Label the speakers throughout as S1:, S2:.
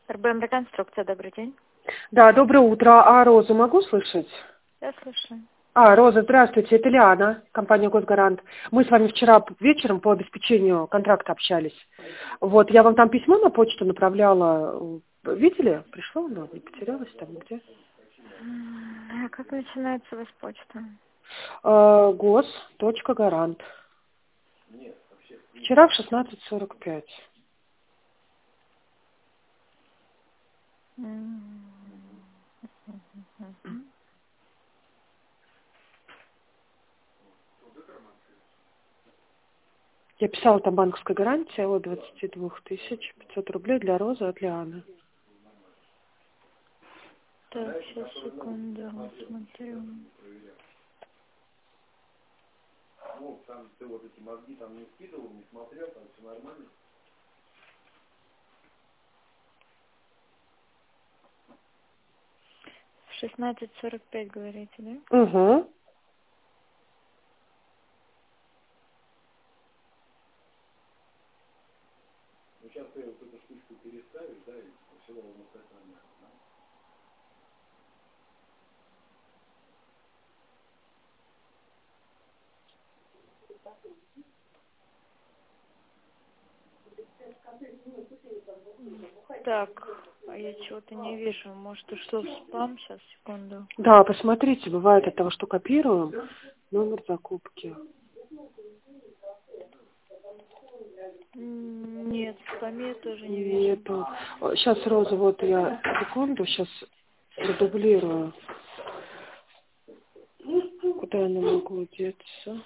S1: РБМ «Реконструкция», добрый день.
S2: Да, доброе утро. А Розу могу слышать?
S1: Я слушаю.
S2: Роза, здравствуйте, это Лиана, компания «Госгарант». Мы с вами вчера вечером по обеспечению контракта общались. Вот, я вам там письмо на почту направляла. Видели? Пришло оно? Не потерялось там где?
S1: А как начинается у вас почта?
S2: Гос.гарант. Вчера в 16:45. Я писала там банковская гарантия от 22 500 рублей для Розы от Лианы.
S1: Так, сейчас, секунду, смотрю.
S3: Там ты вот эти мозги там не скидывал, не смотрел, там все нормально.
S1: В 16:45 говорите, да?
S2: Угу.
S3: Ну сейчас ты вот эту штучку переставишь, да, и все должно стать нормально. Да?
S1: Так, а я чего-то не вижу. Может, ушло в спам? Сейчас, секунду.
S2: Да, посмотрите, бывает от того, что копируем номер закупки.
S1: Нет, в спаме я тоже не вижу.
S2: Нету. Сейчас, Роза, вот я секунду, сейчас продублирую. Куда она могу деться?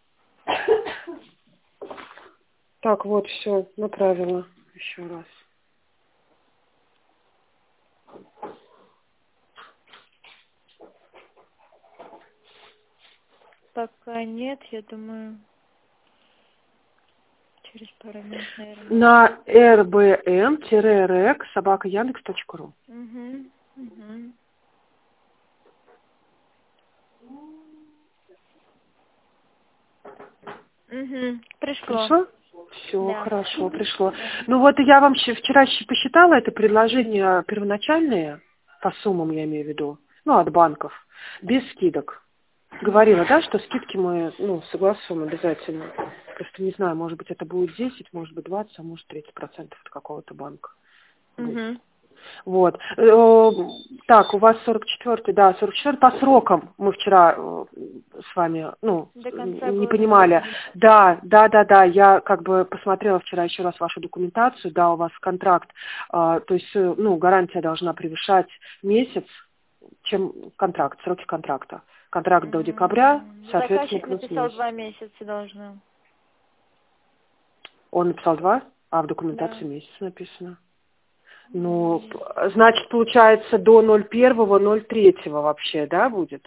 S2: Так, вот, все, направила еще раз.
S1: Пока нет, я думаю, через пару минут, наверное.
S2: На rbm-rec@yandex.ru.
S1: Пришло.
S2: Хорошо? Все,
S1: Да.
S2: хорошо, пришло. Ну вот я вам вчера посчитала это предложение первоначальные, по суммам я имею в виду, от банков, без скидок. Говорила, да, что скидки мы, согласуем обязательно. Просто не знаю, может быть, это будет 10, может быть, 20, а может, 30% от какого-то банка. Вот. Так, у вас 44-й, да, 44-й по срокам мы вчера с вами,
S1: До конца
S2: не
S1: года.
S2: понимали. Да, я как бы посмотрела вчера еще раз вашу документацию, да, у вас контракт, то есть, гарантия должна превышать месяц, чем контракт, сроки контракта. Контракт до декабря, соответственно,
S1: Заказчик
S2: плюс
S1: написал
S2: месяц.
S1: 2 месяца должно.
S2: Он написал 2, а в документации
S1: Да.
S2: месяц написано. Значит, получается, до 01.03 вообще, да, будет?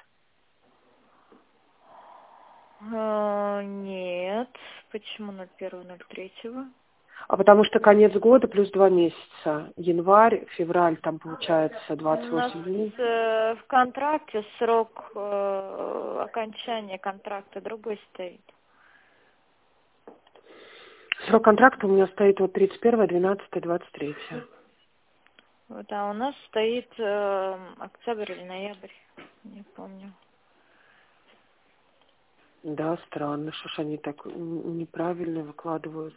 S1: Нет. Почему 01.03?
S2: А потому что конец года плюс 2 месяца. Январь, февраль, там получается 28 дней.
S1: У нас в контракте срок окончания контракта другой стоит.
S2: Срок контракта у меня стоит вот 31.12.23.
S1: Вот, а у нас стоит октябрь или ноябрь, не помню.
S2: Да, странно, что ж они так неправильно выкладывают.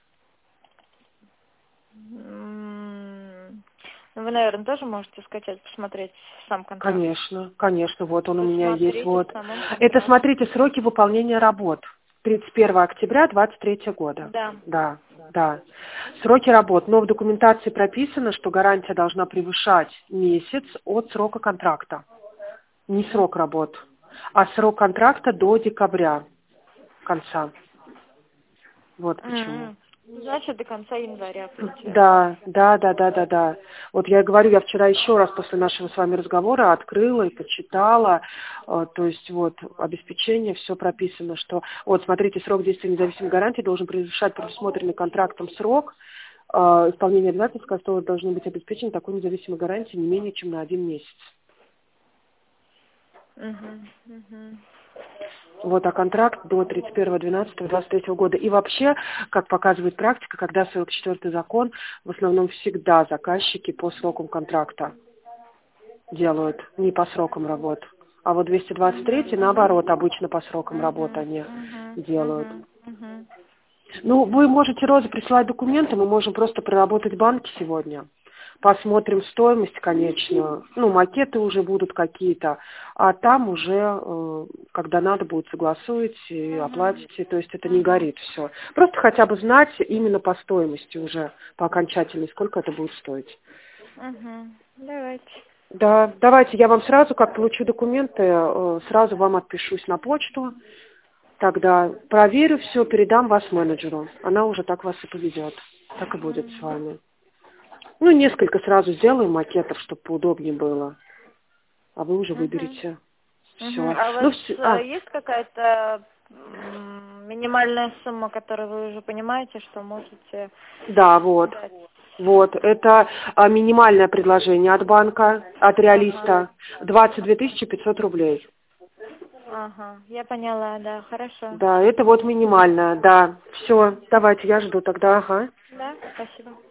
S1: Вы, наверное, тоже можете скачать, посмотреть сам контракт.
S2: Конечно, вот он у меня есть. Вот.
S1: В самом контракте.
S2: Это, смотрите, сроки выполнения работ. 31 октября 2023 года. Да. Сроки работ. Но в документации прописано, что гарантия должна превышать месяц от срока контракта. Не срок работ, а срок контракта до декабря конца. Вот почему.
S1: Значит, до конца января, получается.
S2: Да. Вот я и говорю, я вчера еще раз после нашего с вами разговора открыла и почитала, то есть вот обеспечение, все прописано, что вот смотрите, срок действия независимой гарантии должен превышать предусмотренный контрактом срок исполнения обязательств, которые должны быть обеспечены такой независимой гарантией не менее чем на 1 месяц. Вот, а контракт до 31.12.23 года. И вообще, как показывает практика, когда 44-й закон, в основном всегда заказчики по срокам контракта делают, не по срокам работ. А вот 223-й, наоборот, обычно по срокам работы они делают. Ну, вы можете, Роза, присылать документы, мы можем просто проработать банки сегодня. Посмотрим стоимость конечную. Ну, макеты уже будут какие-то, а там уже, когда надо будет, согласуете и оплатите. То есть это не горит все. Просто хотя бы знать именно по стоимости уже, по окончательной, сколько это будет стоить.
S1: Давайте.
S2: Да, давайте я вам сразу, как получу документы, сразу вам отпишусь на почту. Тогда проверю все, передам вас менеджеру. Она уже так вас и поведет. Так и будет с вами. Ну, несколько сразу сделаем макетов, чтобы поудобнее было. А вы уже выберете. Все.
S1: А у вас есть какая-то минимальная сумма, которую вы уже понимаете, что можете...
S2: Да, вот.
S1: дать?
S2: Вот, это минимальное предложение от банка, от реалиста. 22 500 рублей.
S1: Я поняла, да, хорошо.
S2: Да, это вот минимальное, да. Все, давайте, я жду тогда,
S1: Да, спасибо.